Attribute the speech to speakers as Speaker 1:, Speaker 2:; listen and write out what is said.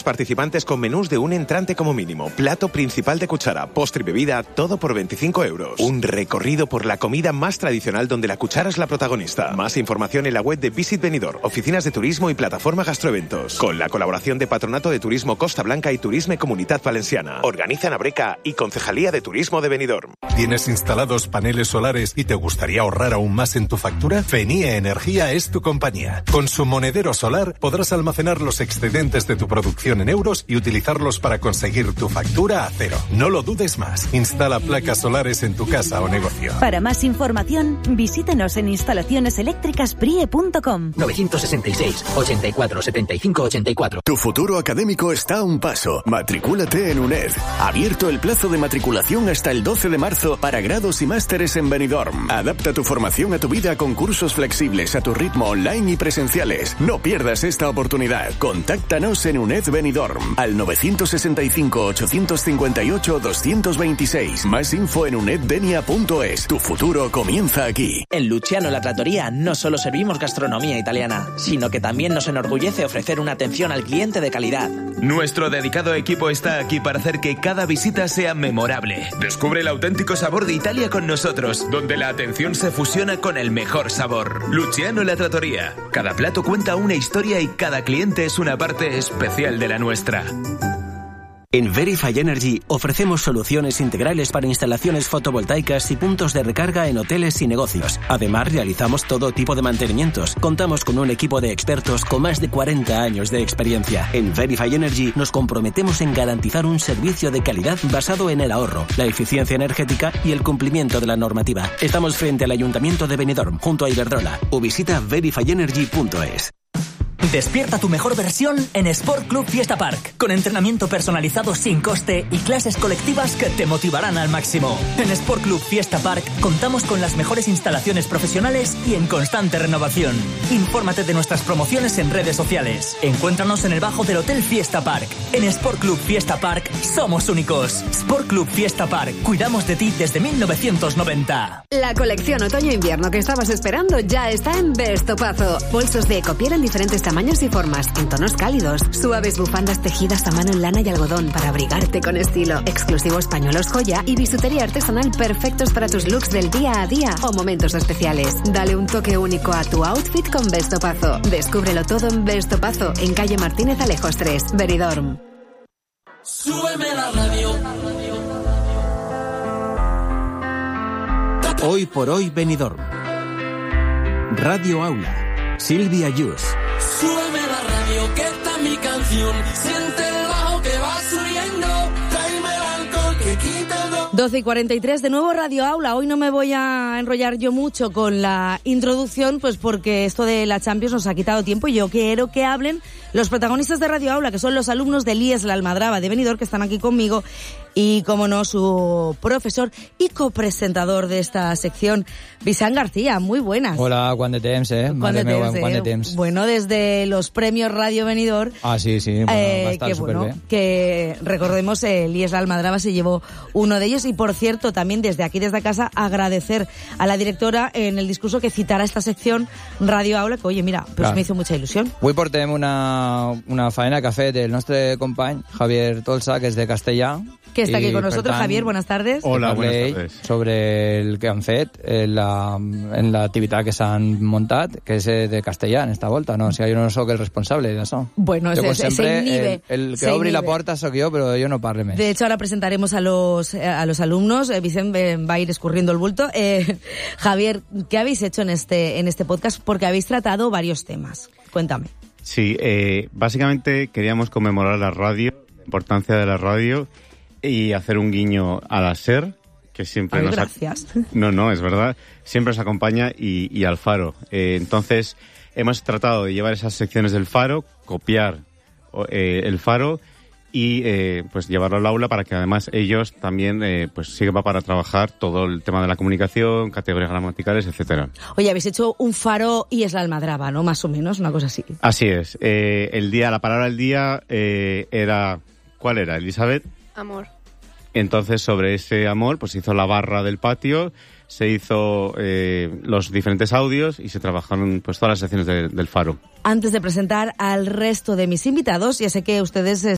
Speaker 1: participantes con menús de un entrante como mínimo, plato principal de cuchara, postre y bebida, todo por 25 euros. Un recorrido por la comida más tradicional donde la cuchara es la protagonista. Más información en la web de Visit Benidorm, oficinas de turismo y plataforma Gastroeventos. Con la colaboración de Patronato de Turismo Costa Blanca y Turisme Comunitat Valenciana. Organizan Abreca y Concejalía de Turismo de Benidorm.
Speaker 2: ¿Tienes instalados paneles solares y te gustaría ahorrar aún más en tu factura? Fenía Energía es tu compañía. Con su monedero solar podrás almacenar los excedentes de tu producción en euros y utilizarlos para conseguir tu factura a cero. No lo dudes más. Instala placas solares en tu casa o negocio.
Speaker 3: Para más información, visítenos en instalacioneseléctricasPrie.com.
Speaker 4: 966 84 75 84.
Speaker 5: Tu futuro académico está a un paso. Matricúlate en UNED. Abierto el plazo de matriculación hasta el 12 de marzo para grados y másteres en Benidorm. Adapta tu formación a tu vida con cursos flexibles a tu ritmo online y presenciales. No pierdas esta oportunidad. Contáctanos en UNED Benidorm al 965 858 226. Más info en uneddenia.es. Tu futuro comienza aquí.
Speaker 4: En Luciano La Trattoria no solo servimos gastronomía italiana, sino que también nos enorgullece ofrecer una atención al cliente de calidad.
Speaker 6: Nuestro dedicado equipo está aquí para hacer que cada visita sea memorable. Descubre el auténtico sabor de Italia con nosotros, donde la atención se fusiona con el mejor sabor. Luciano La Trattoria. Cada plato cuenta una historia y cada cliente es una parte especial de la nuestra.
Speaker 7: En Verify Energy ofrecemos soluciones integrales para instalaciones fotovoltaicas y puntos de recarga en hoteles y negocios. Además, realizamos todo tipo de mantenimientos. Contamos con un equipo de expertos con más de 40 años de experiencia. En Verify Energy nos comprometemos en garantizar un servicio de calidad basado en el ahorro, la eficiencia energética y el cumplimiento de la normativa. Estamos frente al Ayuntamiento de Benidorm, junto a Iberdrola, o visita verifyenergy.es.
Speaker 8: Despierta tu mejor versión en Sport Club Fiesta Park, con entrenamiento personalizado sin coste y clases colectivas que te motivarán al máximo. En Sport Club Fiesta Park contamos con las mejores instalaciones profesionales y en constante renovación. Infórmate de nuestras promociones en redes sociales. Encuéntranos en el bajo del Hotel Fiesta Park. En Sport Club Fiesta Park somos únicos. Sport Club Fiesta Park, cuidamos de ti desde 1990.
Speaker 9: La colección otoño-invierno que estabas esperando ya está en Vestopazo. Bolsos de ecopiel en diferentes tamaños y formas, en tonos cálidos, suaves bufandas tejidas a mano en lana y algodón para abrigarte con estilo, exclusivos pañuelos joya y bisutería artesanal perfectos para tus looks del día a día o momentos especiales. Dale un toque único a tu outfit con Vestopazo. Descúbrelo todo en Vestopazo, en calle Martínez Alejos 3, Benidorm.
Speaker 10: Súbeme la radio.
Speaker 7: Hoy por hoy Benidorm. Radio Aula. Silvia Yus.
Speaker 10: Súbeme la radio, que esta es mi canción. Siente el bajo que va subiendo. Tráeme el alcohol que quita el
Speaker 11: 12:43, de nuevo Radio Aula. Hoy no me voy a enrollar yo mucho con la introducción, pues porque esto de la Champions nos ha quitado tiempo y yo quiero que hablen los protagonistas de Radio Aula, que son los alumnos del IES La Almadraba de Benidorm, que están aquí conmigo, y, como no, su profesor y copresentador de esta sección, Vicent García. Muy buenas.
Speaker 12: Hola, quant de temps,
Speaker 11: Quant de temps. Bueno, desde los premios Radio Benidorm.
Speaker 12: Ah, sí, bueno, va a estar superbé.
Speaker 11: Que recordemos, el IES La Almadraba se llevó uno de ellos. Y, por cierto, también desde aquí, desde casa, agradecer a la directora en el discurso que citara esta sección Radio Aula, que, oye, mira, pues clar, me hizo mucha ilusión.
Speaker 12: Avui portem una faena que ha fet el nostre company Javier Tolsa, que és de Castellà,
Speaker 11: que está aquí con nosotros. Tant, Javier, buenas tardes.
Speaker 12: Hola, buenas tardes. Sobre el que han fet en l'activitat que s'han muntat, que és de Castellà en esta volta, no? O sigui, jo no sóc el responsable d'això.
Speaker 11: Bueno,
Speaker 12: jo,
Speaker 11: se inhibe.
Speaker 12: El que obri la puerta soc jo, però jo no parle més.
Speaker 11: De hecho, ahora presentaremos a los alumnos. Vicent va a ir escurriendo el bulto. Javier, ¿qué habéis hecho en este podcast? Porque habéis tratado varios temas. Cuéntame.
Speaker 13: Sí, básicamente queríamos conmemorar la radio, la importancia de la radio, y hacer un guiño a la SER, que siempre
Speaker 11: gracias.
Speaker 13: No, es verdad, siempre nos acompaña, y al Faro. Entonces, hemos tratado de llevar esas secciones del Faro, copiar el Faro y pues llevarlo al aula para que además ellos también pues sirva para trabajar todo el tema de la comunicación, categorías gramaticales, etcétera.
Speaker 11: Oye, habéis hecho un Faro y es la Almadraba, ¿no? Más o menos, una cosa así.
Speaker 13: Así es. La palabra del día era... ¿Cuál era, Elizabeth?
Speaker 14: Amor.
Speaker 13: Entonces, sobre ese amor, pues se hizo la barra del patio, se hizo los diferentes audios y se trabajaron pues todas las secciones del Faro.
Speaker 11: Antes de presentar al resto de mis invitados, ya sé que ustedes